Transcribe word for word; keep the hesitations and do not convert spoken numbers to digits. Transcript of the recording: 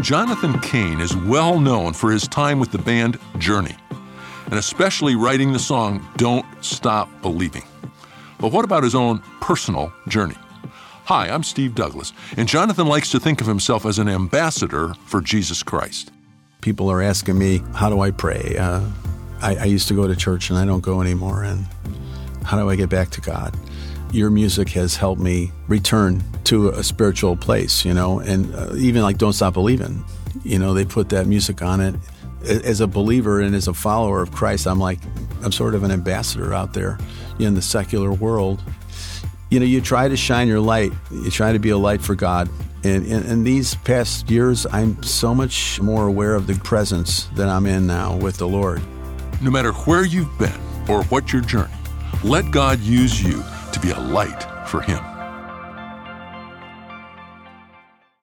Jonathan Cain is well known for his time with the band Journey, and especially writing the song Don't Stop Believing. But what about his own personal journey? Hi, I'm Steve Douglas, and Jonathan likes to think of himself as an ambassador for Jesus Christ. People are asking me, how do I pray? Uh, I, I used to go to church and I don't go anymore, and how do I get back to God? Your music has helped me return to a spiritual place, you know, and uh, even like Don't Stop Believing, you know, they put that music on it. As a believer and as a follower of Christ, I'm like, I'm sort of an ambassador out there in the secular world. You know, you try to shine your light. You try to be a light for God. And in these past years, I'm so much more aware of the presence that I'm in now with the Lord. No matter where you've been or what your journey, let God use you to be a light for Him.